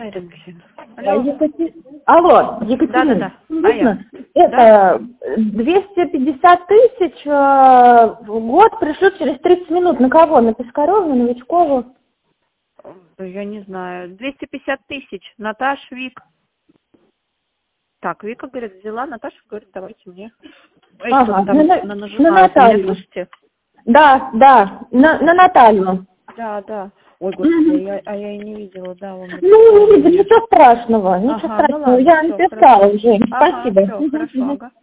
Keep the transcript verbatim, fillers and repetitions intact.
Алло, Екатери- Алло, Екатерина, Да-да-да. слышно? А я. Это двести пятьдесят тысяч э, в год пришлют через тридцать минут. На кого? На Пискареву, на Новичкову? Да я не знаю. двести пятьдесят тысяч. Наташ, Вик. Так, Вика, говорит, взяла. Наташа говорит, давайте мне. Эй, Ага, кто-то там на, на- на- на нажимает. Вы меня Наталью. слышите? Да, да, на, на Наталью. Да, да. Ой, господи, я, а я и не видела, да, он написал Ну, не видно, мне. ничего страшного, ничего Ага, ну страшного. ладно, Я всё, написала хорошо. уже. Ага, Спасибо. все, Мгм, хорошо, мгм. ага.